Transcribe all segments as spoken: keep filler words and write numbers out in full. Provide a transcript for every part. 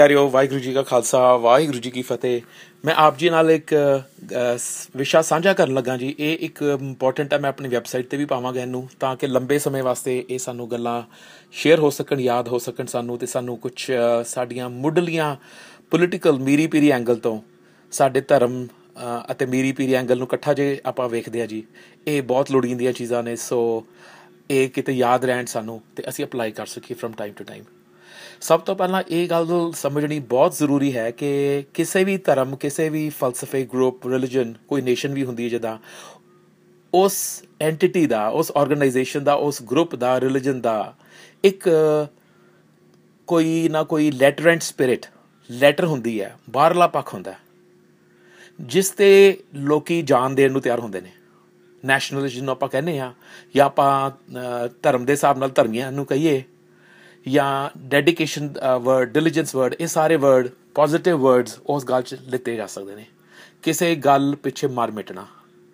ਪਿਆਰਿਓ, ਵਾਹਿਗੁਰੂ ਜੀ ਕਾ ਖਾਲਸਾ, ਵਾਹਿਗੁਰੂ ਜੀ ਕੀ ਫਤਿਹ। ਮੈਂ ਆਪ ਜੀ ਨਾਲ ਇੱਕ ਵਿਸ਼ਾ ਸਾਂਝਾ ਕਰਨ ਲੱਗਾ ਜੀ। ਇਹ ਇੱਕ ਇੰਪੋਰਟੈਂਟ ਹੈ, ਮੈਂ ਆਪਣੀ ਵੈਬਸਾਈਟ 'ਤੇ ਵੀ ਪਾਵਾਂਗਾ ਇਹਨੂੰ, ਤਾਂ ਕਿ ਲੰਬੇ ਸਮੇਂ ਵਾਸਤੇ ਇਹ ਸਾਨੂੰ ਗੱਲਾਂ ਸ਼ੇਅਰ ਹੋ ਸਕਣ, ਯਾਦ ਹੋ ਸਕਣ ਸਾਨੂੰ, ਅਤੇ ਸਾਨੂੰ ਕੁਛ ਸਾਡੀਆਂ ਮੁੱਢਲੀਆਂ ਪੋਲੀਟੀਕਲ ਮੀਰੀ ਪੀਰੀ ਐਂਗਲ ਤੋਂ ਸਾਡੇ ਧਰਮ ਅਤੇ ਮੀਰੀ ਪੀਰੀ ਐਂਗਲ ਨੂੰ ਇਕੱਠਾ ਜੇ ਆਪਾਂ ਵੇਖਦੇ ਹਾਂ ਜੀ, ਇਹ ਬਹੁਤ ਲੋੜੀਂਦੀਆਂ ਚੀਜ਼ਾਂ ਨੇ। ਸੋ ਇਹ ਕਿਤੇ ਯਾਦ ਰਹਿਣ ਸਾਨੂੰ ਅਤੇ ਅਸੀਂ ਅਪਲਾਈ ਕਰ ਸਕੀਏ ਫਰੋਮ ਟਾਈਮ ਟੂ ਟਾਈਮ। ਸਭ ਤੋਂ ਪਹਿਲਾਂ ਇਹ ਗੱਲ ਸਮਝਣੀ ਬਹੁਤ ਜ਼ਰੂਰੀ ਹੈ ਕਿ ਕਿਸੇ ਵੀ ਧਰਮ, ਕਿਸੇ ਵੀ ਫਲਸਫੇ, ਗਰੁੱਪ, ਰਿਲੀਜਨ, ਕੋਈ ਨੇਸ਼ਨ ਵੀ ਹੁੰਦੀ ਹੈ ਜਿੱਦਾਂ, ਉਸ ਐਂਟੀਟੀ ਦਾ, ਉਸ ਆਰਗੇਨਾਈਜੇਸ਼ਨ ਦਾ, ਉਸ ਗਰੁੱਪ ਦਾ, ਰਿਲੀਜਨ ਦਾ ਇੱਕ ਕੋਈ ਨਾ ਕੋਈ ਲੈਟਰੈਂਟ ਸਪਿਰਿਟ, ਲੈਟਰ ਹੁੰਦੀ ਹੈ, ਬਾਹਰਲਾ ਪੱਖ ਹੁੰਦਾ ਜਿਸ 'ਤੇ ਲੋਕ ਜਾਨ ਦੇਣ ਨੂੰ ਤਿਆਰ ਹੁੰਦੇ ਨੇ। ਨੈਸ਼ਨਲਿਜ਼ਮ ਜਿਹਨੂੰ ਆਪਾਂ ਕਹਿੰਦੇ ਹਾਂ, ਜਾਂ ਆਪਾਂ ਧਰਮ ਦੇ ਹਿਸਾਬ ਨਾਲ ਧਰਮੀਆਂ ਨੂੰ ਕਹੀਏ, ਜਾਂ ਡੈਡੀਕੇਸ਼ਨ ਵਰਡ, ਡਿਲੀਜੈਂਸ ਵਰਡ, ਇਹ ਸਾਰੇ ਵਰਡ, ਪੋਜ਼ੀਟਿਵ ਵਰਡਸ ਉਸ ਗੱਲ 'ਚ ਲਿੱਤੇ ਜਾ ਸਕਦੇ ਨੇ। ਕਿਸੇ ਗੱਲ ਪਿੱਛੇ ਮਰ ਮਿਟਣਾ।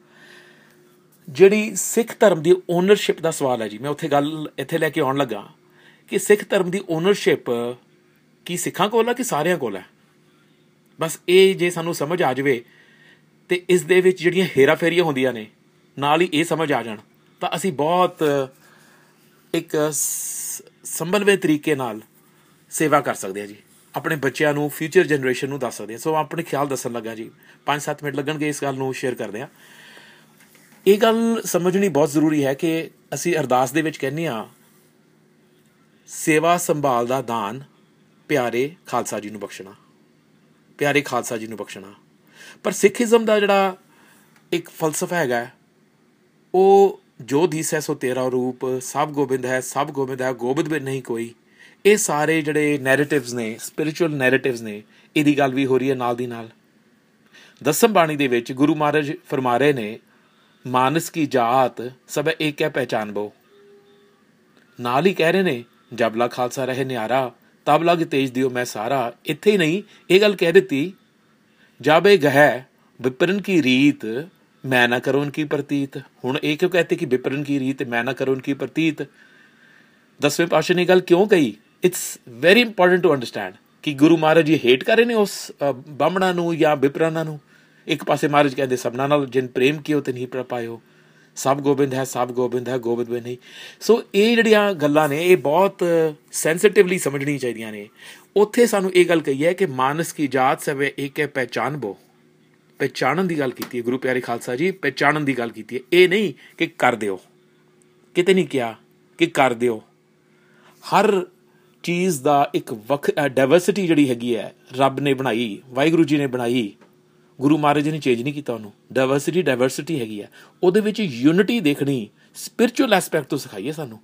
ਜਿਹੜੀ ਸਿੱਖ ਧਰਮ ਦੀ ਓਨਰਸ਼ਿਪ ਦਾ ਸਵਾਲ ਹੈ ਜੀ, ਮੈਂ ਉੱਥੇ ਗੱਲ ਇੱਥੇ ਲੈ ਕੇ ਆਉਣ ਲੱਗਾ ਕਿ ਸਿੱਖ ਧਰਮ ਦੀ ਓਨਰਸ਼ਿਪ ਕੀ ਸਿੱਖਾਂ ਕੋਲ ਹੈ ਕਿ ਸਾਰਿਆਂ ਕੋਲ ਹੈ? ਬਸ ਇਹ ਜੇ ਸਾਨੂੰ ਸਮਝ ਆ ਜਾਵੇ ਅਤੇ ਇਸ ਦੇ ਵਿੱਚ ਜਿਹੜੀਆਂ ਹੇਰਾ ਫੇਰੀਆਂ ਹੁੰਦੀਆਂ ਨੇ ਨਾਲ ਹੀ ਇਹ ਸਮਝ ਆ ਜਾਣ, ਤਾਂ ਅਸੀਂ ਬਹੁਤ ਇੱਕ ਸੰਭਲਵੇਂ ਤਰੀਕੇ ਨਾਲ ਸੇਵਾ ਕਰ ਸਕਦੇ ਹਾਂ ਜੀ। ਆਪਣੇ ਬੱਚਿਆਂ ਨੂੰ, ਫਿਊਚਰ ਜਨਰੇਸ਼ਨ ਨੂੰ ਦੱਸ ਸਕਦੇ ਹਾਂ। ਸੋ ਆਪਣੇ ਖਿਆਲ ਦੱਸਣ ਲੱਗਾ ਜੀ, ਪੰਜ ਸੱਤ ਮਿੰਟ ਲੱਗਣਗੇ ਇਸ ਗੱਲ ਨੂੰ ਸ਼ੇਅਰ ਕਰਦੇ ਹਾਂ। ਇਹ ਗੱਲ ਸਮਝਣੀ ਬਹੁਤ ਜ਼ਰੂਰੀ ਹੈ ਕਿ ਅਸੀਂ ਅਰਦਾਸ ਦੇ ਵਿੱਚ ਕਹਿੰਦੇ ਹਾਂ, ਸੇਵਾ ਸੰਭਾਲ ਦਾ ਦਾਨ ਪਿਆਰੇ ਖਾਲਸਾ ਜੀ ਨੂੰ ਬਖਸ਼ਣਾ, ਪਿਆਰੇ ਖਾਲਸਾ ਜੀ ਨੂੰ ਬਖਸ਼ਣਾ। ਪਰ ਸਿੱਖੀਜ਼ਮ ਦਾ ਜਿਹੜਾ ਇੱਕ ਫਲਸਫਾ ਹੈਗਾ, ਉਹ ਜੋ ਦੀਸੈ ਸੋ ਤੇਰਾ ਰੂਪ, ਸਭ ਗੋਬਿੰਦ ਹੈ, ਸਭ ਗੋਬਿੰਦ ਹੈ, ਗੋਬਿੰਦ ਬਿਨ ਨਹੀਂ ਕੋਈ। ਇਹ ਸਾਰੇ ਜਿਹੜੇ ਨੈਰੇਟਿਵਸ ਨੇ, ਸਪਿਰਿਚੁਅਲ ਨੈਰੇਟਿਵਸ ਨੇ, ਇਹਦੀ ਗੱਲ ਵੀ ਹੋ ਰਹੀ ਹੈ ਨਾਲ ਦੀ ਨਾਲ। ਦਸਮ ਬਾਣੀ ਦੇ ਵਿੱਚ ਗੁਰੂ ਮਹਾਰਾਜ ਫਰਮਾ ਰਹੇ ਨੇ, ਮਾਨਸ ਕੀ ਜਾਤ ਸਭ ਏਕ ਹੈ ਪਹਿਚਾਨ ਬੋ। ਨਾਲ ਹੀ ਕਹਿ ਰਹੇ ਨੇ, ਜਬ ਲਗ ਖਾਲਸਾ ਰਹੇ ਨਿਆਰਾ, ਤਬ ਲਗ ਤੇਜ ਦਿਓ ਮੈਂ ਸਾਰਾ। ਇੱਥੇ ਹੀ ਨਹੀਂ, ਇਹ ਗੱਲ ਕਹਿ ਦਿੱਤੀ, ਜਬ ਇਹ ਗਹਿ ਵਿਪਰਨ ਕੀ ਰੀਤ, ਮੈਂ ਨਾ ਕਰੋ ਉਨਕੀ ਪ੍ਰਤੀਤ। ਹੁਣ ਇਹ ਕਿਉਂ ਕਹਤੇ ਕਿ ਵਿਪਰਨ ਕੀ ਰੀਤ, ਮੈਂ ਨਾ ਕਰੋ ਉਨਕੀ ਪ੍ਰਤੀਤ? ਦਸਵੇਂ ਪਾਤਸ਼ਾਹ ਨੇ ਗੱਲ ਕਿਉਂ ਕਹੀ? It's very important to understand ਕਿ ਗੁਰੂ ਮਹਾਰਾਜ ਜੀ ਹੇਟ ਕਰ ਰਹੇ ਨੇ ਉਸ ਬਾਹਮਣਾਂ ਨੂੰ ਜਾਂ ਵਿਪਰਨਾਂ ਨੂੰ। ਇੱਕ ਪਾਸੇ ਮਹਾਰਾਜ ਕਹਿੰਦੇ, ਸਭਨਾਂ ਨਾਲ ਜਿਨ ਪ੍ਰੇਮ ਕੀਓ ਤਿਨ ਹੀ ਪ੍ਰਭ ਪਾਇਓ, ਸਭ ਗੋਬਿੰਦ ਹੈ, ਸਭ ਗੋਬਿੰਦ ਹੈ, ਗੋਬਿੰਦ ਬਿਨ ਨਹੀਂ। ਸੋ ਇਹ ਜਿਹੜੀਆਂ ਗੱਲਾਂ ਨੇ, ਇਹ ਬਹੁਤ ਸੈਂਸਿਟਿਵਲੀ ਸਮਝਣੀਆਂ ਚਾਹੀਦੀਆਂ ਨੇ। ਉੱਥੇ ਸਾਨੂੰ ਇਹ ਗੱਲ ਕਹੀ ਹੈ ਕਿ ਮਾਨਸ ਕੀ ਜਾਤ ਸਭ ਏਕ ਹੈ ਪਹਿਚਾਨ ਬੋ। ਪਹਿਚਾਣਨ ਦੀ ਗੱਲ ਕੀਤੀ ਹੈ ਗੁਰੂ ਪਿਆਰੇ ਖਾਲਸਾ ਜੀ, ਪਹਿਚਾਣਨ ਦੀ ਗੱਲ ਕੀਤੀ ਹੈ। ਇਹ ਨਹੀਂ ਕਿ ਕਰ ਦਿਓ, ਕਿਤੇ ਨਹੀਂ ਕਿਹਾ ਕਿ ਕਰ ਦਿਓ। ਹਰ ਚੀਜ਼ ਦਾ ਇੱਕ ਵੱਖ ਡਾਇਵਰਸਿਟੀ ਜਿਹੜੀ ਹੈਗੀ ਹੈ, ਰੱਬ ਨੇ ਬਣਾਈ, ਵਾਹਿਗੁਰੂ ਜੀ ਨੇ ਬਣਾਈ, ਗੁਰੂ ਮਹਾਰਾਜ ਜੀ ਨੇ ਚੇਂਜ ਨਹੀਂ ਕੀਤਾ ਉਹਨੂੰ। ਡਾਇਵਰਸਿਟੀ ਡਾਇਵਰਸਿਟੀ ਹੈਗੀ ਹੈ, ਉਹਦੇ ਵਿੱਚ ਯੂਨਿਟੀ ਦੇਖਣੀ ਸਪਿਰਿਚੁਅਲ ਐਸਪੈਕਟ ਤੋਂ ਸਿਖਾਈਏ ਸਾਨੂੰ,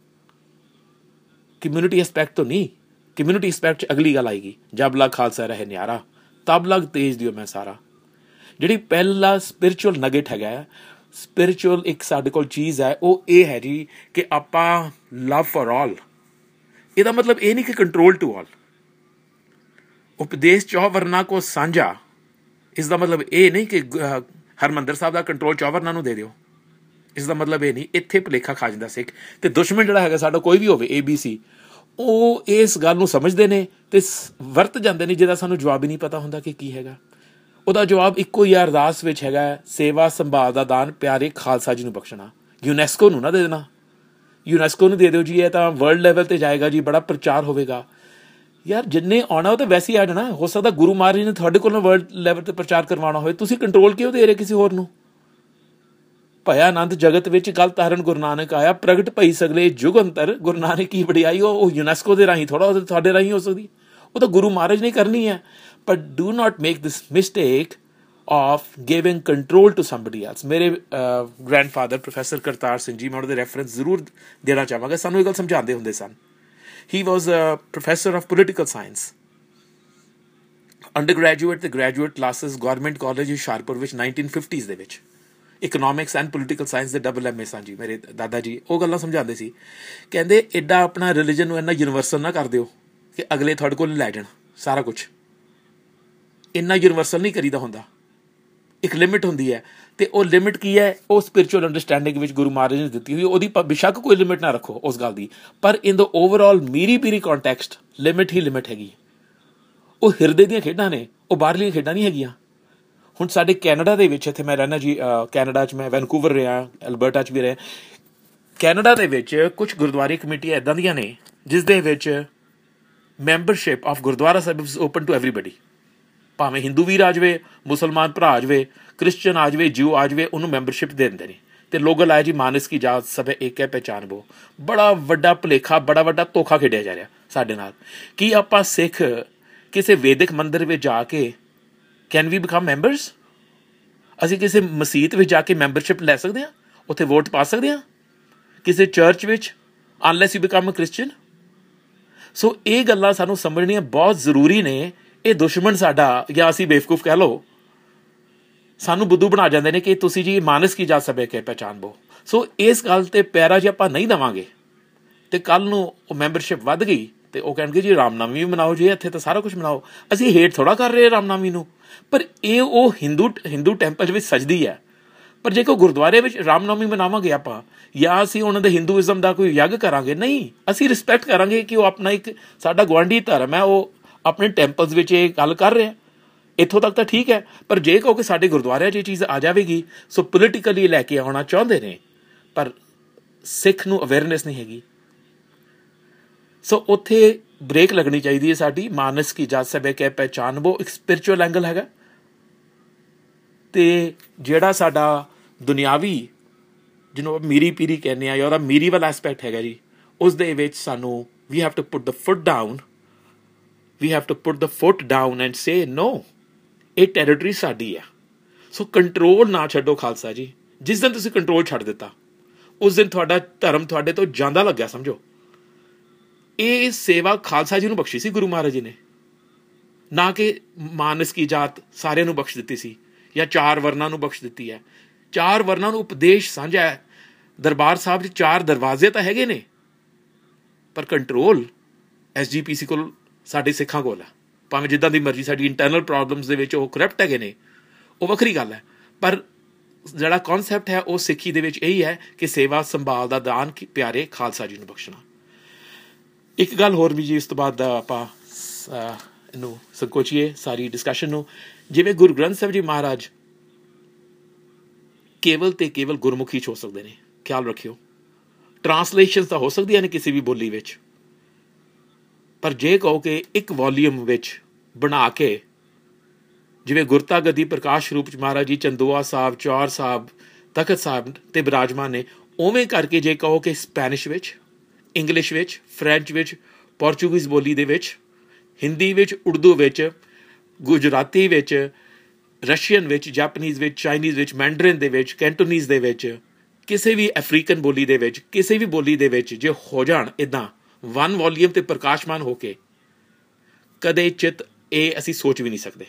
ਕਮਿਊਨਿਟੀ ਐਸਪੈਕਟ ਤੋਂ ਨਹੀਂ। ਕਮਿਊਨਿਟੀ ਐਸਪੈਕਟ 'ਚ ਅਗਲੀ ਗੱਲ ਆਏਗੀ, ਜਬ ਲਗ ਖਾਲਸਾ ਰਹੇ ਨਿਆਰਾ, ਤਬ ਲਗ ਤੇਜ ਦਿਓ ਮੈਂ ਸਾਰਾ। ਜਿਹੜੀ ਪਹਿਲਾ ਸਪਿਰਿਚੁਅਲ ਨਗੇਟ ਹੈਗਾ, ਸਪਿਰਿਚੁਅਲ ਇੱਕ ਸਾਡੇ ਕੋਲ ਚੀਜ਼ ਹੈ, ਉਹ ਇਹ ਹੈ ਜੀ ਕਿ ਆਪਾਂ ਲਵ ਫॉर ਆਲ। ਇਹਦਾ ਮਤਲਬ ਇਹ ਨਹੀਂ ਕਿ ਕੰਟਰੋਲ ਟੂ ਆਲ। ਉਪਦੇਸ਼ ਚੌ ਵਰਨਾ ਕੋ ਸਾਂਝਾ, ਇਸ ਦਾ ਮਤਲਬ ਇਹ ਨਹੀਂ ਕਿ ਹਰਿਮੰਦਰ ਸਾਹਿਬ ਦਾ ਕੰਟਰੋਲ ਚੌ ਵਰਨਾ ਨੂੰ ਦੇ ਦਿਓ। ਇਸ ਦਾ ਮਤਲਬ ਇਹ ਨਹੀਂ। ਇੱਥੇ ਭੁਲੇਖਾ ਖਾ ਜਾਂਦਾ ਸਿੱਖ, ਅਤੇ ਦੁਸ਼ਮਣ ਜਿਹੜਾ ਹੈਗਾ ਸਾਡਾ, ਕੋਈ ਵੀ ਹੋਵੇ, ਏ ਬੀ ਸੀ, ਉਹ ਇਸ ਗੱਲ ਨੂੰ ਸਮਝਦੇ ਨੇ ਅਤੇ ਵਰਤ ਜਾਂਦੇ ਨੇ, ਜਿਹਦਾ ਸਾਨੂੰ ਜਵਾਬ ਹੀ ਨਹੀਂ ਪਤਾ ਹੁੰਦਾ ਕਿ ਕੀ ਹੈਗਾ। ਉਹਦਾ ਜਵਾਬ ਇੱਕੋ ਹੀ ਅਰਦਾਸ ਵਿੱਚ ਹੈਗਾ, ਸੇਵਾ ਸੰਭਾਲ ਦਾ ਦਾਨ ਪਿਆਰੇ ਖਾਲਸਾ ਜੀ ਨੂੰ ਬਖਸ਼ਣਾ। ਯੂਨੈਸਕੋ ਨੂੰ ਨਾ ਦੇ ਦੇਣਾ, ਯੂਨੈਸਕੋ ਨੂੰ ਦੇ ਦਿਓ ਜੀ, ਇਹ ਤਾਂ ਵਰਲਡ ਲੈਵਲ 'ਤੇ ਜਾਏਗਾ ਜੀ, ਬੜਾ ਪ੍ਰਚਾਰ ਹੋਵੇਗਾ। ਯਾਰ ਜਿੰਨੇ ਆਉਣਾ ਉਹ ਤਾਂ ਵੈਸੇ ਹੀ ਆ ਜਾਣਾ। ਹੋ ਸਕਦਾ ਗੁਰੂ ਮਹਾਰਾਜ ਨੇ ਤੁਹਾਡੇ ਕੋਲੋਂ ਵਰਲਡ ਲੈਵਲ 'ਤੇ ਪ੍ਰਚਾਰ ਕਰਵਾਉਣਾ ਹੋਵੇ, ਤੁਸੀਂ ਕੰਟਰੋਲ ਕਿਉਂ ਦੇ ਰਹੇ ਕਿਸੇ ਹੋਰ ਨੂੰ? ਭਇਆ ਆਨੰਦ ਜਗਤ ਵਿੱਚ ਗਲ ਤਾਰਨ ਗੁਰੂ ਨਾਨਕ ਆਇਆ, ਪ੍ਰਗਟ ਭਈ ਸਗਲੇ ਜੁਗ ਅੰਤਰ। ਗੁਰੂ ਨਾਨਕ ਕੀ ਵਡਿਆਈ ਉਹ ਯੂਨੈਸਕੋ ਦੇ ਰਾਹੀਂ ਥੋੜ੍ਹਾ, ਉਹ ਤੁਹਾਡੇ ਰਾਹੀਂ ਹੋ ਸਕਦੀ, ਉਹ ਤਾਂ ਗੁਰੂ ਮਹਾਰਾਜ ਨੇ ਕਰਨੀ ਹੈ। But do not make this mistake of giving control to somebody else. ਮੇਰੇ ਗ੍ਰੈਂਡਫਾਦਰ ਪ੍ਰੋਫੈਸਰ ਕਰਤਾਰ ਸਿੰਘ ਜੀ, ਮੈਂ ਉਹਨਾਂ ਦੇ ਰੈਫਰੈਂਸ ਜ਼ਰੂਰ ਦੇਣਾ ਚਾਹਾਂਗਾ। ਸਾਨੂੰ ਇਹ ਗੱਲ ਸਮਝਾਉਂਦੇ ਹੁੰਦੇ ਸਨ। He was a professor of political science, undergraduate ਅਤੇ graduate classes government college Hoshiarpur ਵਿੱਚ ਨਾਈਨਟੀਨ ਫਿਫਟੀਜ਼ ਦੇ ਵਿੱਚ। ਇਕਨੋਮਿਕਸ ਐਂਡ ਪੋਲੀਟੀਕਲ ਸਾਇੰਸ ਦੇ ਡਬਲ ਐਮ ਏ ਸਨ ਜੀ ਮੇਰੇ ਦਾਦਾ ਜੀ। ਉਹ ਗੱਲਾਂ ਸਮਝਾਉਂਦੇ ਸੀ, ਕਹਿੰਦੇ ਐਡਾ ਆਪਣਾ ਰਿਲੀਜਨ ਨੂੰ ਇੰਨਾ ਯੂਨੀਵਰਸਲ ਨਾ ਕਰ ਦਿਓ ਕਿ ਅਗਲੇ ਤੁਹਾਡੇ ਕੋਲ ਲੈ ਜਾਣ ਸਾਰਾ ਕੁਛ। ਇੰਨਾ ਯੂਨੀਵਰਸਲ ਨਹੀਂ ਕਰੀਦਾ ਹੁੰਦਾ, ਇੱਕ ਲਿਮਿਟ ਹੁੰਦੀ ਹੈ। ਅਤੇ ਉਹ ਲਿਮਿਟ ਕੀ ਹੈ? ਉਹ ਸਪਿਰਿਚੁਅਲ ਅੰਡਰਸਟੈਂਡਿੰਗ ਵਿੱਚ ਗੁਰੂ ਮਹਾਰਾਜ ਨੇ ਦਿੱਤੀ ਹੋਈ, ਉਹਦੀ ਬੇਸ਼ੱਕ ਕੋਈ ਲਿਮਿਟ ਨਾ ਰੱਖੋ ਉਸ ਗੱਲ ਦੀ, ਪਰ ਇਨ ਦਾ ਓਵਰਆਲ ਮੀਰੀ ਪੀਰੀ ਕੌਨਟੈਕਸਟ ਲਿਮਿਟ ਹੀ ਲਿਮਿਟ ਹੈਗੀ। ਉਹ ਹਿਰਦੇ ਦੀਆਂ ਖੇਡਾਂ ਨੇ, ਉਹ ਬਾਹਰਲੀਆਂ ਖੇਡਾਂ ਨਹੀਂ ਹੈਗੀਆਂ। ਹੁਣ ਸਾਡੇ ਕੈਨੇਡਾ ਦੇ ਵਿੱਚ, ਇੱਥੇ ਮੈਂ ਰਹਿੰਦਾ ਜੀ, ਕੈਨੇਡਾ 'ਚ ਮੈਂ ਵੈਨਕੂਵਰ ਰਿਹਾ, ਅਲਬਰਟਾ 'ਚ ਵੀ ਰਿਹਾ। ਕੈਨੇਡਾ ਦੇ ਵਿੱਚ ਕੁਛ ਗੁਰਦੁਆਰੇ ਕਮੇਟੀਆਂ ਇੱਦਾਂ ਦੀਆਂ ਨੇ ਜਿਸ ਦੇ ਵਿੱਚ membership of gurdwara sahib is open to everybody. ਭਾਵੇਂ ਹਿੰਦੂ ਵੀਰ ਆ ਜਾਵੇ, ਮੁਸਲਮਾਨ ਭਰਾ ਆ ਜਾਵੇ, ਕ੍ਰਿਸਚਨ ਆ ਜਾਵੇ, ਜਿਊ ਆ ਜਾਵੇ, ਉਹਨੂੰ ਮੈਂਬਰਸ਼ਿਪ ਦੇ ਦਿੰਦੇ ਨੇ। ਅਤੇ ਲੋਗਲ ਆਇਆ ਜੀ ਮਾਨਸ ਕੀ ਜਾਤ ਸਭ ਏਕ ਹੈ ਪਹਿਚਾਨ ਬੋ। ਬੜਾ ਵੱਡਾ ਭੁਲੇਖਾ, ਬੜਾ ਵੱਡਾ ਧੋਖਾ ਖੇਡਿਆ ਜਾ ਰਿਹਾ ਸਾਡੇ ਨਾਲ। ਕੀ ਆਪਾਂ ਸਿੱਖ ਕਿਸੇ ਵੈਦਿਕ ਮੰਦਿਰ ਵਿੱਚ ਜਾ ਕੇ ਕੈਨ ਵੀ ਬਿਕਮ ਮੈਂਬਰਸ? ਅਸੀਂ ਕਿਸੇ ਮਸੀਤ ਵਿੱਚ ਜਾ ਕੇ ਮੈਂਬਰਸ਼ਿਪ ਲੈ ਸਕਦੇ ਹਾਂ, ਉੱਥੇ ਵੋਟ ਪਾ ਸਕਦੇ ਹਾਂ ਕਿਸੇ ਚਰਚ ਵਿੱਚ, unless you become a Christian. So ਇਹ ਗੱਲਾਂ ਸਾਨੂੰ ਸਮਝਣੀਆਂ ਬਹੁਤ ਜ਼ਰੂਰੀ ਨੇ। ਇਹ ਦੁਸ਼ਮਣ ਸਾਡਾ, ਜਾਂ ਅਸੀਂ ਬੇਵਕੂਫ ਕਹਿ ਲਓ, ਸਾਨੂੰ ਬੁੱਧੂ ਬਣਾ ਜਾਂਦੇ ਨੇ ਕਿ ਤੁਸੀਂ ਜੀ ਮਾਨਸ ਕੀ ਜਾਤ ਸਭ ਕੇ ਪਹਿਚਾਨ ਬੋ। ਸੋ ਇਸ ਗੱਲ 'ਤੇ ਪੈਰਾ ਜੇ ਆਪਾਂ ਨਹੀਂ ਦੇਵਾਂਗੇ ਅਤੇ ਕੱਲ੍ਹ ਨੂੰ ਉਹ ਮੈਂਬਰਸ਼ਿਪ ਵੱਧ ਗਈ ਅਤੇ ਉਹ ਕਹਿਣਗੇ ਜੀ ਰਾਮਨਵਮੀ ਵੀ ਮਨਾਓ ਜੀ, ਇੱਥੇ ਤਾਂ ਸਾਰਾ ਕੁਛ ਮਨਾਓ। ਅਸੀਂ ਹੇਠ ਥੋੜ੍ਹਾ ਕਰ ਰਹੇ ਰਾਮਨਵਮੀ ਨੂੰ, ਪਰ ਇਹ ਉਹ ਹਿੰਦੂ ਹਿੰਦੂ ਟੈਂਪਲ ਵਿੱਚ ਸਜਦੀ ਹੈ। ਪਰ ਜੇ ਕੋਈ ਗੁਰਦੁਆਰੇ ਵਿੱਚ ਰਾਮਨਵਮੀ ਮਨਾਵਾਂਗੇ ਆਪਾਂ, ਜਾਂ ਅਸੀਂ ਉਹਨਾਂ ਦੇ ਹਿੰਦੂਇਜ਼ਮ ਦਾ ਕੋਈ ਯੱਗ ਕਰਾਂਗੇ, ਨਹੀਂ, ਅਸੀਂ ਰਿਸਪੈਕਟ ਕਰਾਂਗੇ ਕਿ ਉਹ ਆਪਣਾ ਇੱਕ ਸਾਡਾ ਗੁਆਂਢੀ ਧਰਮ ਹੈ, ਉਹ ਆਪਣੇ ਟੈਂਪਲਸ ਵਿੱਚ ਇਹ ਗੱਲ ਕਰ ਰਿਹਾ। ਇੱਥੋਂ ਤੱਕ ਤਾਂ ਠੀਕ ਹੈ। ਪਰ ਜੇ ਕਹੋ ਕਿ ਸਾਡੇ ਗੁਰਦੁਆਰਿਆਂ 'ਚ ਇਹ ਚੀਜ਼ ਆ ਜਾਵੇਗੀ, ਸੋ ਪੋਲੀਟੀਕਲੀ ਲੈ ਕੇ ਆਉਣਾ ਚਾਹੁੰਦੇ ਨੇ, ਪਰ ਸਿੱਖ ਨੂੰ ਅਵੇਅਰਨੈਸ ਨਹੀਂ ਹੈਗੀ। ਸੋ ਉੱਥੇ ਬ੍ਰੇਕ ਲੱਗਣੀ ਚਾਹੀਦੀ ਹੈ ਸਾਡੀ। ਮਾਨਸ ਕੀ ਜਾਤ ਸਭ ਕੇ ਪਹਿਚਾਨ ਬੋ ਇੱਕ ਸਪਿਰਿਚੁਅਲ ਐਂਗਲ ਹੈਗਾ, ਅਤੇ ਜਿਹੜਾ ਸਾਡਾ ਦੁਨਿਆਵੀ, ਜਿਹਨੂੰ ਮੀਰੀ ਪੀਰੀ ਕਹਿੰਦੇ ਆ, ਜਾਂ ਉਹਦਾ ਮੀਰੀ ਵਾਲਾ ਐਸਪੈਕਟ ਹੈਗਾ ਜੀ, ਉਸ ਦੇ ਵਿੱਚ ਸਾਨੂੰ ਵੀ have to put the foot down we have to put the foot down and say no, ਇਹ ਟੈਰੀਟਰੀ ਸਾਡੀ ਆ। ਸੋ ਕੰਟਰੋਲ ਨਾ ਛੱਡੋ ਖਾਲਸਾ ਜੀ। ਜਿਸ ਦਿਨ ਤੁਸੀਂ ਕੰਟਰੋਲ ਛੱਡ ਦਿੱਤਾ, ਉਸ ਦਿਨ ਤੁਹਾਡਾ ਧਰਮ ਤੁਹਾਡੇ ਤੋਂ ਜਾਂਦਾ ਲੱਗਿਆ ਸਮਝੋ। ਇਹ ਸੇਵਾ ਖਾਲਸਾ ਜੀ ਨੂੰ ਬਖਸ਼ੀ ਸੀ ਗੁਰੂ ਮਹਾਰਾਜ ਜੀ ਨੇ, ਨਾ ਕਿ ਮਾਨਸ ਕੀ ਜਾਤ ਸਾਰਿਆਂ ਨੂੰ ਬਖਸ਼ ਦਿੱਤੀ ਸੀ, ਜਾਂ ਚਾਰ ਵਰਨਾਂ ਨੂੰ ਬਖਸ਼ ਦਿੱਤੀ ਹੈ। ਚਾਰ ਵਰਨਾਂ ਨੂੰ ਉਪਦੇਸ਼ ਸਾਂਝਾ ਹੈ। ਦਰਬਾਰ ਸਾਹਿਬ 'ਚ ਚਾਰ ਦਰਵਾਜ਼ੇ ਤਾਂ ਹੈਗੇ ਨੇ, ਪਰ ਕੰਟਰੋਲ ਐਸ ਜੀ ਪੀ ਸੀ ਕੋਲ, ਸਾਡੇ ਸਿੱਖਾਂ ਕੋਲ ਹੈ। ਭਾਵੇਂ ਜਿੱਦਾਂ ਦੀ ਮਰਜ਼ੀ ਸਾਡੀ ਇੰਟਰਨਲ ਪ੍ਰੋਬਲਮਸ ਦੇ ਵਿੱਚ ਉਹ ਕਰਪਟ ਹੈਗੇ ਨੇ, ਉਹ ਵੱਖਰੀ ਗੱਲ ਹੈ, ਪਰ ਜਿਹੜਾ ਕੌਨਸੈਪਟ ਹੈ ਉਹ ਸਿੱਖੀ ਦੇ ਵਿੱਚ ਇਹੀ ਹੈ ਕਿ ਸੇਵਾ ਸੰਭਾਲ ਦਾ ਦਾਨ ਪਿਆਰੇ ਖਾਲਸਾ ਜੀ ਨੂੰ ਬਖਸ਼ਣਾ। ਇੱਕ ਗੱਲ ਹੋਰ ਵੀ ਜੀ, ਇਸ ਤੋਂ ਬਾਅਦ ਆਪਾਂ ਇਹਨੂੰ ਸੰਕੋਚੀਏ ਸਾਰੀ ਡਿਸਕਸ਼ਨ ਨੂੰ। ਜਿਵੇਂ ਗੁਰੂ ਗ੍ਰੰਥ ਸਾਹਿਬ ਜੀ ਮਹਾਰਾਜ ਕੇਵਲ ਅਤੇ ਕੇਵਲ ਗੁਰਮੁਖੀ 'ਚ ਹੋ ਸਕਦੇ ਨੇ, ਖਿਆਲ ਰੱਖਿਓ। ਟਰਾਂਸਲੇਸ਼ਨ ਤਾਂ ਹੋ ਸਕਦੀਆਂ ਨੇ ਕਿਸੇ ਵੀ ਬੋਲੀ ਵਿੱਚ, ਪਰ ਜੇ ਕਹੋ ਕਿ ਇੱਕ ਵੋਲੀਅਮ ਵਿੱਚ ਬਣਾ ਕੇ, ਜਿਵੇਂ ਗੁਰਤਾ ਗੱਦੀ ਪ੍ਰਕਾਸ਼ ਰੂਪ 'ਚ ਮਹਾਰਾਜ ਜੀ ਚੰਦੋਆ ਸਾਹਿਬ, ਚੌਰ ਸਾਹਿਬ, ਤਖਤ ਸਾਹਿਬ 'ਤੇ ਬਿਰਾਜਮਾਨ ਨੇ, ਉਵੇਂ ਕਰਕੇ ਜੇ ਕਹੋ ਕਿ ਸਪੈਨਿਸ਼ ਵਿੱਚ, ਇੰਗਲਿਸ਼ ਵਿੱਚ, ਫਰੈਂਚ ਵਿੱਚ, ਪੋਰਚੁਗੀਜ਼ ਬੋਲੀ ਦੇ ਵਿੱਚ, ਹਿੰਦੀ ਵਿੱਚ, ਉਰਦੂ ਵਿੱਚ, ਗੁਜਰਾਤੀ ਵਿੱਚ, ਰਸ਼ੀਅਨ ਵਿੱਚ, ਜਾਪਨੀਜ਼ ਵਿੱਚ, ਚਾਈਨੀਜ਼ ਵਿੱਚ, ਮੈਂਡਰਿਨ ਦੇ ਵਿੱਚ, ਕੈਂਟੋਨੀਜ਼ ਦੇ ਵਿੱਚ, ਕਿਸੇ ਵੀ ਅਫਰੀਕਨ ਬੋਲੀ ਦੇ ਵਿੱਚ, ਕਿਸੇ ਵੀ ਬੋਲੀ ਦੇ ਵਿੱਚ ਜੇ ਹੋ ਜਾਣ ਇੱਦਾਂ ਵਨ ਵੋਲੀਅਮ 'ਤੇ ਪ੍ਰਕਾਸ਼ਮਾਨ ਹੋ ਕੇ, ਕਦੇ ਚਿੱਤ ਇਹ ਅਸੀਂ ਸੋਚ ਵੀ ਨਹੀਂ ਸਕਦੇ।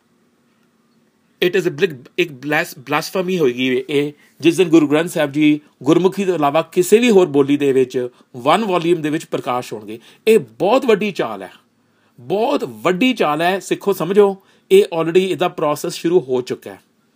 ਇਟ ਇਜ਼ ਅ ਇੱਕ ਬਲੈਸ ਬਲਾਸਫੇਮੀ ਹੋਏਗੀ ਇਹ, ਜਿਸ ਦਿਨ ਗੁਰੂ ਗ੍ਰੰਥ ਸਾਹਿਬ ਜੀ ਗੁਰਮੁਖੀ ਤੋਂ ਇਲਾਵਾ ਕਿਸੇ ਵੀ ਹੋਰ ਬੋਲੀ ਦੇ ਵਿੱਚ ਵਨ ਵੋਲੀਅਮ ਦੇ ਵਿੱਚ ਪ੍ਰਕਾਸ਼ ਹੋਣਗੇ। ਇਹ ਬਹੁਤ ਵੱਡੀ ਚਾਲ ਹੈ, ਬਹੁਤ ਵੱਡੀ ਚਾਲ ਹੈ। ਸਿੱਖੋ, ਸਮਝੋ, ਇਹ ਆਲਰੇਡੀ ਇਹਦਾ ਪ੍ਰੋਸੈਸ ਸ਼ੁਰੂ ਹੋ ਚੁੱਕਾ ਹੈ।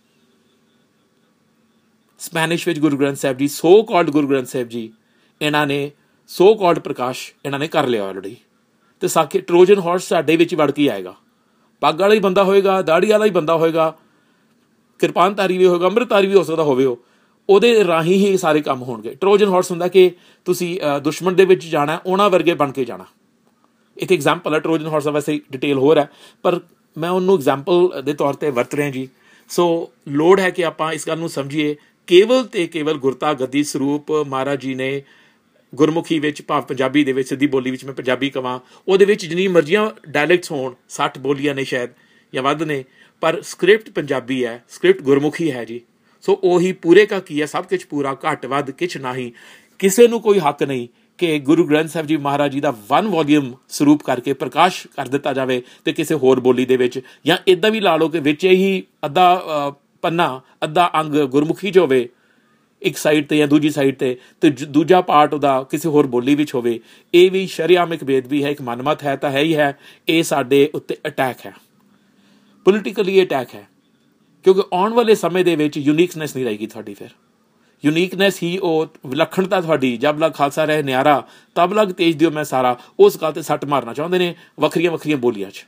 ਸਪੈਨਿਸ਼ ਵਿੱਚ ਗੁਰੂ ਗ੍ਰੰਥ ਸਾਹਿਬ ਜੀ, ਸੋ ਕਾਲਡ ਗੁਰੂ ਗ੍ਰੰਥ ਸਾਹਿਬ ਜੀ, ਇਹਨਾਂ ਨੇ ਸੋ ਕਾਲਡ ਪ੍ਰਕਾਸ਼ ਇਹਨਾਂ ਨੇ ਕਰ ਲਿਆ ਆਲਰੇਡੀ। ਅਤੇ ਸਾਕੇ ਟਰੋਜਨ ਹਾਰਸ ਸਾਡੇ ਵਿੱਚ ਵੜ ਕੇ ਆਏਗਾ। ਪੱਗ ਵਾਲਾ ਹੀ ਬੰਦਾ ਹੋਏਗਾ, ਦਾੜੀ ਵਾਲਾ ਹੀ ਬੰਦਾ ਹੋਏਗਾ, ਕਿਰਪਾਨਧਾਰੀ ਵੀ ਹੋਏਗਾ, ਅੰਮ੍ਰਿਤਧਾਰੀ ਵੀ ਹੋ ਸਕਦਾ ਹੋਵੇ, ਉਹ ਉਹਦੇ ਰਾਹੀਂ ਹੀ ਸਾਰੇ ਕੰਮ ਹੋਣਗੇ। ਟਰੋਜਨ ਹਾਰਸ ਹੁੰਦਾ ਕਿ ਤੁਸੀਂ ਦੁਸ਼ਮਣ ਦੇ ਵਿੱਚ ਜਾਣਾ, ਉਹਨਾਂ ਵਰਗੇ ਬਣ ਕੇ ਜਾਣਾ। ਇੱਥੇ ਐਗਜ਼ਾਮਪਲ ਹੈ, ਟਰੋਜਨ ਹਾਰਸ ਦਾ ਵੈਸੇ ਡਿਟੇਲ ਹੋਰ ਹੈ, ਪਰ ਮੈਂ ਉਹਨੂੰ ਐਗਜ਼ਾਮਪਲ ਦੇ ਤੌਰ 'ਤੇ ਵਰਤ ਰਿਹਾ ਜੀ। ਸੋ ਲੋੜ ਹੈ ਕਿ ਆਪਾਂ ਇਸ ਗੱਲ ਨੂੰ ਸਮਝੀਏ, ਕੇਵਲ ਅਤੇ ਕੇਵਲ ਗੁਰਤਾ ਗੱਦੀ ਸਰੂਪ ਮਹਾਰਾਜ ਜੀ ਨੇ ਗੁਰਮੁਖੀ ਵਿੱਚ, ਭਾਵ ਪੰਜਾਬੀ ਦੇ ਵਿੱਚ, ਸਿੱਧੀ ਬੋਲੀ ਵਿੱਚ ਮੈਂ ਪੰਜਾਬੀ ਕਹਾਂ, ਉਹਦੇ ਵਿੱਚ ਜਿੰਨੀ ਮਰਜ਼ੀਆਂ ਡਾਇਲੈਕਟਸ ਹੋਣ, ਸੱਠ ਬੋਲੀਆਂ ਨੇ ਸ਼ਾਇਦ ਜਾਂ ਵੱਧ ਨੇ, ਪਰ ਸਕ੍ਰਿਪਟ ਪੰਜਾਬੀ ਹੈ, ਸਕ੍ਰਿਪਟ ਗੁਰਮੁਖੀ ਹੈ ਜੀ। ਸੋ ਉਹੀ ਪੂਰੇ ਕਾ ਕੀ ਹੈ, ਸਭ ਕੁਛ ਪੂਰਾ, ਘੱਟ ਵੱਧ ਕਿਛ ਨਹੀਂ। ਕਿਸੇ ਨੂੰ ਕੋਈ ਹੱਕ ਨਹੀਂ ਕਿ ਗੁਰੂ ਗ੍ਰੰਥ ਸਾਹਿਬ ਜੀ ਮਹਾਰਾਜ ਜੀ ਦਾ ਵਨ ਵੋਲੀਅਮ ਸਰੂਪ ਕਰਕੇ ਪ੍ਰਕਾਸ਼ ਕਰ ਦਿੱਤਾ ਜਾਵੇ ਅਤੇ ਕਿਸੇ ਹੋਰ ਬੋਲੀ ਦੇ ਵਿੱਚ, ਜਾਂ ਇੱਦਾਂ ਵੀ ਲਾ ਲਓ ਕਿ ਵਿੱਚ ਹੀ ਅੱਧਾ ਪੰਨਾ, ਅੱਧਾ ਅੰਗ ਗੁਰਮੁਖੀ 'ਚ ਹੋਵੇ ਇੱਕ ਸਾਈਡ 'ਤੇ ਜਾਂ ਦੂਜੀ ਸਾਈਡ 'ਤੇ, ਅਤੇ ਦੂਜਾ ਪਾਰਟ ਉਹਦਾ ਕਿਸੇ ਹੋਰ ਬੋਲੀ ਵਿੱਚ ਹੋਵੇ। ਇਹ ਵੀ ਸ਼ਰੇਆਮ ਇੱਕ ਬੇਅਦਬੀ ਹੈ, ਇੱਕ ਮਨਮਤ ਹੈ ਤਾਂ ਹੈ ਹੀ ਹੈ। ਇਹ ਸਾਡੇ ਉੱਤੇ ਅਟੈਕ ਹੈ, ਪੋਲੀਟੀਕਲੀ ਅਟੈਕ ਹੈ, ਕਿਉਂਕਿ ਆਉਣ ਵਾਲੇ ਸਮੇਂ ਦੇ ਵਿੱਚ ਯੂਨੀਕਨੈਸ ਨਹੀਂ ਰਹੇਗੀ ਤੁਹਾਡੀ। ਫਿਰ ਯੂਨੀਕਨੈਸ ਹੀ ਉਹ ਵਿਲੱਖਣਤਾ ਤੁਹਾਡੀ, ਜਬ ਲਗ ਖਾਲਸਾ ਰਹੇ ਨਿਆਰਾ ਤਬ ਲਗ ਤੇਜ ਦਿਓ ਮੈਂ ਸਾਰਾ, ਉਸ ਗੱਲ 'ਤੇ ਸੱਟ ਮਾਰਨਾ ਚਾਹੁੰਦੇ ਨੇ ਵੱਖਰੀਆਂ ਵੱਖਰੀਆਂ ਬੋਲੀਆਂ 'ਚ।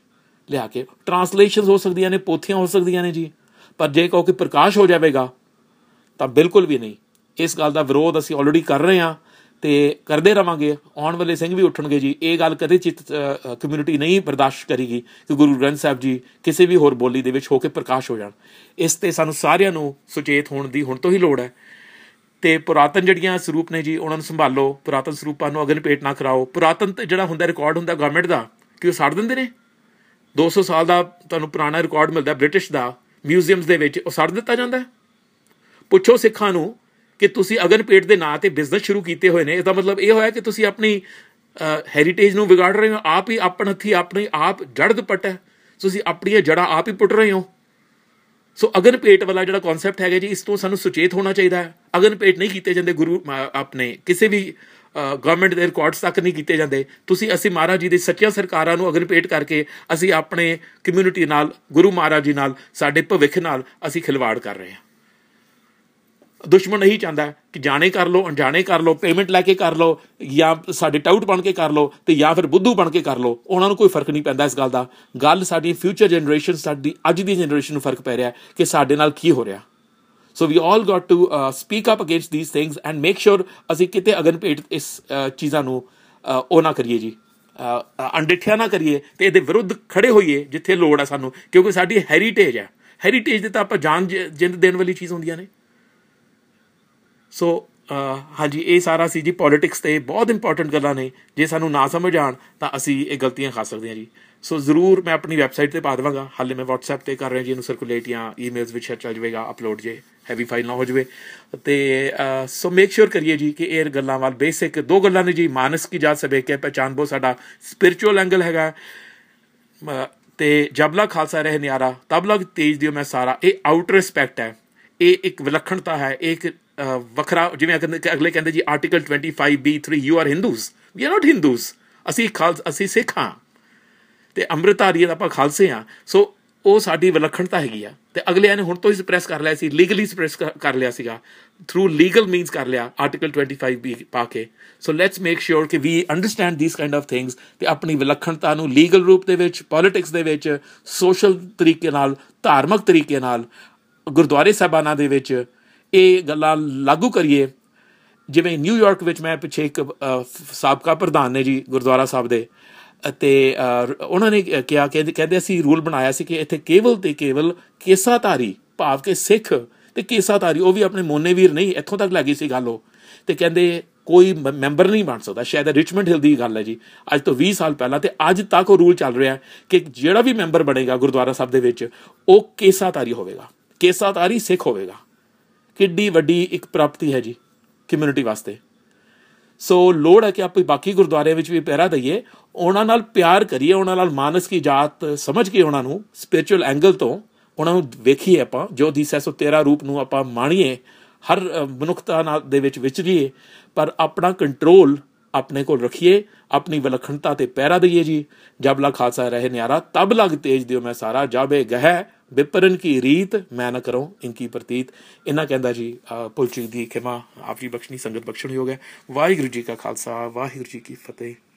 ਲਿਆ ਕੇ। ਟਰਾਂਸਲੇਸ਼ਨਸ ਹੋ ਸਕਦੀਆਂ ਨੇ, ਪੋਥੀਆਂ ਹੋ ਸਕਦੀਆਂ ਨੇ ਜੀ, ਪਰ ਜੇ ਕਹੋ ਕਿ ਪ੍ਰਕਾਸ਼ ਹੋ ਜਾਵੇਗਾ ਤਾਂ ਬਿਲਕੁਲ ਵੀ ਨਹੀਂ। ਇਸ ਗੱਲ ਦਾ ਵਿਰੋਧ ਅਸੀਂ ਆਲਰੇਡੀ ਕਰ ਰਹੇ ਹਾਂ ਅਤੇ ਕਰਦੇ ਰਹਾਂਗੇ। ਆਉਣ ਵਾਲੇ ਸਿੰਘ ਵੀ ਉੱਠਣਗੇ ਜੀ। ਇਹ ਗੱਲ ਕਦੇ ਚਿੱਤ ਕਮਿਊਨਿਟੀ ਨਹੀਂ ਬਰਦਾਸ਼ਤ ਕਰੇਗੀ ਕਿ ਗੁਰੂ ਗ੍ਰੰਥ ਸਾਹਿਬ ਜੀ ਕਿਸੇ ਵੀ ਹੋਰ ਬੋਲੀ ਦੇ ਵਿੱਚ ਹੋ ਕੇ ਪ੍ਰਕਾਸ਼ ਹੋ ਜਾਣ। ਇਸ 'ਤੇ ਸਾਨੂੰ ਸਾਰਿਆਂ ਨੂੰ ਸੁਚੇਤ ਹੋਣ ਦੀ ਹੁਣ ਤੋਂ ਹੀ ਲੋੜ ਹੈ। ਅਤੇ ਪੁਰਾਤਨ ਜਿਹੜੀਆਂ ਸਰੂਪ ਨੇ ਜੀ ਉਹਨਾਂ ਨੂੰ ਸੰਭਾਲੋ, ਪੁਰਾਤਨ ਸਰੂਪਾਂ ਨੂੰ ਅਗਨ ਭੇਟ ਨਾ ਕਰਾਓ। ਪੁਰਾਤਨ ਜਿਹੜਾ ਹੁੰਦਾ ਰਿਕਾਰਡ ਹੁੰਦਾ ਗਵਰਨਮੈਂਟ ਦਾ, ਕਿ ਉਹ ਸਾੜ ਦਿੰਦੇ ਨੇ। ਦੋ ਸੌ ਸਾਲ ਦਾ ਤੁਹਾਨੂੰ ਪੁਰਾਣਾ ਰਿਕਾਰਡ ਮਿਲਦਾ ਬ੍ਰਿਟਿਸ਼ ਦਾ, ਮਿਊਜ਼ੀਅਮਸ ਦੇ ਵਿੱਚ, ਉਹ ਸਾੜ ਦਿੱਤਾ ਜਾਂਦਾ। ਪੁੱਛੋ ਸਿੱਖਾਂ ਨੂੰ ਕਿ ਤੁਸੀਂ ਅਗਨ ਭੇਟ ਦੇ ਨਾਂ 'ਤੇ ਬਿਜ਼ਨਸ ਸ਼ੁਰੂ ਕੀਤੇ ਹੋਏ ਨੇ, ਇਹਦਾ ਮਤਲਬ ਇਹ ਹੋਇਆ ਕਿ ਤੁਸੀਂ ਆਪਣੀ ਹੈਰੀਟੇਜ ਨੂੰ ਵਿਗਾੜ ਰਹੇ ਹੋ। ਆਪ ਹੀ ਆਪਣ ਹੱਥੀਂ ਆਪਣੀ ਆਪ ਜੜ ਦੁਪੱਟ ਹੈ, ਤੁਸੀਂ ਆਪਣੀਆਂ ਜੜ੍ਹਾਂ ਆਪ ਹੀ ਪੁੱਟ ਰਹੇ ਹੋ। ਸੋ ਅਗਨ ਭੇਟ ਵਾਲਾ ਜਿਹੜਾ ਕੌਨਸੈਪਟ ਹੈਗਾ ਜੀ, ਇਸ ਤੋਂ ਸਾਨੂੰ ਸੁਚੇਤ ਹੋਣਾ ਚਾਹੀਦਾ ਹੈ। ਅਗਨ ਭੇਟ ਨਹੀਂ ਕੀਤੇ ਜਾਂਦੇ ਗੁਰੂ ਆਪਣੇ ਕਿਸੇ ਵੀ ਗਵਰਨਮੈਂਟ ਦੇ ਰਿਕਾਰਡਸ ਤੱਕ ਨਹੀਂ ਕੀਤੇ ਜਾਂਦੇ। ਤੁਸੀਂ ਅਸੀਂ ਮਹਾਰਾਜ ਜੀ ਦੇ ਸੱਚੀਆਂ ਸਰਕਾਰਾਂ ਨੂੰ ਅਗਨ ਭੇਟ ਕਰਕੇ ਅਸੀਂ ਆਪਣੇ ਕਮਿਊਨਿਟੀ ਨਾਲ, ਗੁਰੂ ਮਹਾਰਾਜ ਜੀ ਨਾਲ, ਸਾਡੇ ਭਵਿੱਖ ਨਾਲ ਅਸੀਂ ਖਿਲਵਾੜ ਕਰ ਰਹੇ ਹਾਂ। ਦੁਸ਼ਮਣ ਇਹੀ ਚਾਹੁੰਦਾ ਕਿ ਜਾਣੇ ਕਰ ਲਓ, ਅਣਜਾਣੇ ਕਰ ਲਓ, ਪੇਮੈਂਟ ਲੈ ਕੇ ਕਰ ਲਓ, ਜਾਂ ਸਾਡੇ ਟਾਊਟ ਬਣ ਕੇ ਕਰ ਲਓ, ਅਤੇ ਜਾਂ ਫਿਰ ਬੁੱਧੂ ਬਣ ਕੇ ਕਰ ਲਓ। ਉਹਨਾਂ ਨੂੰ ਕੋਈ ਫਰਕ ਨਹੀਂ ਪੈਂਦਾ ਇਸ ਗੱਲ ਦਾ। ਗੱਲ ਸਾਡੀ ਫਿਊਚਰ ਜਨਰੇਸ਼ਨ, ਸਾਡੀ ਅੱਜ ਦੀ ਜਨਰੇਸ਼ਨ ਨੂੰ ਫਰਕ ਪੈ ਰਿਹਾ ਕਿ ਸਾਡੇ ਨਾਲ ਕੀ ਹੋ ਰਿਹਾ। So we all got to speak up against these things and make sure ਅਸੀਂ ਕਿਤੇ ਅਗਨ ਭੇਟ ਇਸ ਚੀਜ਼ਾਂ ਨੂੰ ਉਹ ਨਾ ਕਰੀਏ ਜੀ, ਅਣਡਿੱਠਿਆ ਨਾ ਕਰੀਏ, ਅਤੇ ਇਹਦੇ ਵਿਰੁੱਧ ਖੜੇ ਹੋਈਏ ਜਿੱਥੇ ਲੋੜ ਹੈ ਸਾਨੂੰ, ਕਿਉਂਕਿ ਸਾਡੀ ਹੈਰੀਟੇਜ ਹੈ। ਹੈਰੀਟੇਜ ਦੇ ਤਾਂ ਆਪਾਂ ਜਾਨ ਜਿੰਦ ਦੇਣ ਵਾਲੀ ਚੀਜ਼ ਹੁੰਦੀਆਂ ਨੇ। ਸੋ ਹਾਂਜੀ, ਇਹ ਸਾਰਾ ਸੀ ਜੀ ਪੋਲੀਟਿਕਸ 'ਤੇ ਬਹੁਤ ਇੰਪੋਰਟੈਂਟ ਗੱਲਾਂ ਨੇ। ਜੇ ਸਾਨੂੰ ਨਾ ਸਮਝ ਆਉਣ ਤਾਂ ਅਸੀਂ ਇਹ ਗਲਤੀਆਂ ਖਾ ਸਕਦੇ ਹਾਂ ਜੀ। ਸੋ ਜ਼ਰੂਰ ਮੈਂ ਆਪਣੀ ਵੈਬਸਾਈਟ 'ਤੇ ਪਾ ਦੇਵਾਂਗਾ। ਹਾਲੇ ਮੈਂ ਵਟਸਐਪ 'ਤੇ ਕਰ ਰਿਹਾ ਜੀ ਇਹਨੂੰ ਸਰਕੂਲੇਟ, ਜਾਂ ਈਮੇਲਸ ਵਿੱਚ ਚੱਲ ਜਾਵੇਗਾ ਅਪਲੋਡ, ਜੇ ਹੈਵੀ ਫਾਈਲ ਨਾ ਹੋ ਜਾਵੇ। ਅਤੇ ਸੋ ਮੇਕ ਸ਼ੋਰ ਕਰੀਏ ਜੀ ਕਿ ਇਹ ਗੱਲਾਂ ਵੱਲ, ਬੇਸਿਕ ਦੋ ਗੱਲਾਂ ਨੇ ਜੀ। ਮਾਨਸ ਕੀ ਜਾਤ ਸਭੇ ਕੇ ਪਹਿਚਾਨ, ਬਹੁਤ ਸਾਡਾ ਸਪਿਰਿਚੁਅਲ ਐਂਗਲ ਹੈਗਾ। ਅਤੇ ਜਬ ਲਗ ਖਾਲਸਾ ਰਹੇ ਨਿਆਰਾ ਤਬ ਲਗ ਤੇਜ ਦਿਓ ਮੈਂ ਸਾਰਾ, ਇਹ ਆਊਟ ਰਿਸਪੈਕਟ ਹੈ, ਇਹ ਇੱਕ ਵਿਲੱਖਣਤਾ ਹੈ, ਇਹ ਇੱਕ ਵੱਖਰਾ। ਜਿਵੇਂ ਅਗਲੇ ਕਹਿੰਦੇ ਜੀ article twenty five B three, you are Hindus, we are not Hindus, ਅਸੀਂ ਖਾਲ ਅਸੀਂ ਸਿੱਖ ਹਾਂ ਅਤੇ ਅੰਮ੍ਰਿਤਧਾਰੀ ਆਪਾਂ ਖਾਲਸੇ ਹਾਂ। ਸੋ ਉਹ ਸਾਡੀ ਵਿਲੱਖਣਤਾ ਹੈਗੀ ਆ। ਅਤੇ ਅਗਲਿਆਂ ਨੇ ਹੁਣ ਤੋਂ ਹੀ ਸਪਰੈਸ ਕਰ ਲਿਆ ਸੀ, ਲੀਗਲੀ ਸਪਰੈਸ ਕਰ ਲਿਆ ਸੀਗਾ, ਥਰੂ ਲੀਗਲ ਮੀਨਸ ਕਰ ਲਿਆ ਆਰਟੀਕਲ ਟਵੈਂਟੀ ਫਾਈਵ ਬੀ ਪਾ ਕੇ। ਸੋ ਲੈਟਸ ਮੇਕ ਸ਼ੋਰ ਕਿ we understand these kind of things, ਅਤੇ ਆਪਣੀ ਵਿਲੱਖਣਤਾ ਨੂੰ ਲੀਗਲ ਰੂਪ ਦੇ ਵਿੱਚ, ਪੋਲੀਟਿਕਸ ਦੇ ਵਿੱਚ, ਸੋਸ਼ਲ ਤਰੀਕੇ ਨਾਲ, ਧਾਰਮਿਕ ਤਰੀਕੇ ਨਾਲ, ਗੁਰਦੁਆਰੇ ਸਾਹਿਬਾਨਾਂ ਦੇ ਵਿੱਚ ਇਹ ਗੱਲਾਂ ਲਾਗੂ ਕਰੀਏ। ਜਿਵੇਂ ਨਿਊਯਾਰਕ ਵਿੱਚ ਮੈਂ ਪਿੱਛੇ ਇੱਕ ਸਾਬਕਾ ਪ੍ਰਧਾਨ ਨੇ ਜੀ ਗੁਰਦੁਆਰਾ ਸਾਹਿਬ ਦੇ, ਅਤੇ ਉਹਨਾਂ ਨੇ ਕਿਹਾ, ਕਹਿੰਦੇ ਕਹਿੰਦੇ ਅਸੀਂ ਰੂਲ ਬਣਾਇਆ ਸੀ ਕਿ ਇੱਥੇ ਕੇਵਲ ਅਤੇ ਕੇਵਲ ਕੇਸਾਧਾਰੀ, ਭਾਵ ਕਿ ਸਿੱਖ ਅਤੇ ਕੇਸਾਧਾਰੀ, ਉਹ ਵੀ ਆਪਣੇ ਮੋਨੇ ਵੀਰ ਨਹੀਂ, ਇੱਥੋਂ ਤੱਕ ਲੈ ਗਈ ਸੀ ਗੱਲ ਉਹ। ਅਤੇ ਕਹਿੰਦੇ ਕੋਈ ਮੈਂਬਰ ਨਹੀਂ ਬਣ ਸਕਦਾ। ਸ਼ਾਇਦ ਰਿਚਮੰਡ ਹਿਲ ਦੀ ਗੱਲ ਹੈ ਜੀ, ਅੱਜ ਤੋਂ ਵੀਹ ਸਾਲ ਪਹਿਲਾਂ, ਅਤੇ ਅੱਜ ਤੱਕ ਉਹ ਰੂਲ ਚੱਲ ਰਿਹਾ ਕਿ ਜਿਹੜਾ ਵੀ ਮੈਂਬਰ ਬਣੇਗਾ ਗੁਰਦੁਆਰਾ ਸਾਹਿਬ ਦੇ ਵਿੱਚ, ਉਹ ਕੇਸਾਧਾਰੀ ਹੋਵੇਗਾ, ਕੇਸਾਧਾਰੀ ਸਿੱਖ ਹੋਵੇਗਾ। ਕਿੱਡੀ ਵੱਡੀ ਇੱਕ ਪ੍ਰਾਪਤੀ ਹੈ ਜੀ ਕਮਿਊਨਿਟੀ ਵਾਸਤੇ। ਸੋ ਲੋੜ ਹੈ ਕਿ ਆਪਾਂ ਬਾਕੀ ਗੁਰਦੁਆਰਿਆਂ ਵਿੱਚ ਵੀ ਪਹਿਰਾ ਦਈਏ, ਉਹਨਾਂ ਨਾਲ ਪਿਆਰ ਕਰੀਏ, ਉਹਨਾਂ ਨਾਲ ਮਾਨਸ ਕੀ ਜਾਤ ਸਮਝ ਕੇ, ਉਹਨਾਂ ਨੂੰ ਸਪਿਰਿਚੁਅਲ ਐਂਗਲ ਤੋਂ ਉਹਨਾਂ ਨੂੰ ਵੇਖੀਏ, ਆਪਾਂ ਜੋ ਦੀ ਛੇ ਸੌ ਤੇਰਾਂ ਰੂਪ ਨੂੰ ਆਪਾਂ ਮਾਣੀਏ, ਹਰ ਮਨੁੱਖਤਾ ਨਾਲ ਦੇ ਵਿੱਚ ਵਿਚਰੀਏ, ਪਰ ਆਪਣਾ ਕੰਟਰੋਲ ਆਪਣੇ ਕੋਲ ਰੱਖੀਏ, ਆਪਣੀ ਵਿਲੱਖਣਤਾ 'ਤੇ ਪਹਿਰਾ ਦਈਏ ਜੀ। ਜਬ ਲਗ ਖਾਲਸਾ ਰਹੇ ਨਿਆਰਾ ਤਬ ਲਗ ਤੇਜ ਦਿਓ ਮੈਂ ਸਾਰਾ, ਜਾਬੇ ਗਹਿ ਵਿਪਰਨ ਕੀ ਰੀਤ ਮੈਂ ਨਾ ਕਰੋ ਇਨਕੀ ਪ੍ਰਤੀਤ। ਇਹਨਾਂ ਕਹਿੰਦਾ ਜੀ ਭੁੱਲ ਚੁੱਕ ਦੀ ਖਿਮਾ ਆਪ ਜੀ ਬਖਸ਼ਣੀ, ਸੰਗਤ ਬਖਸ਼ਣ ਯੋਗ ਹੈ। ਵਾਹਿਗੁਰੂ ਜੀ ਕਾ ਖਾਲਸਾ, ਵਾਹਿਗੁਰੂ ਜੀ ਕੀ ਫਤਿਹ।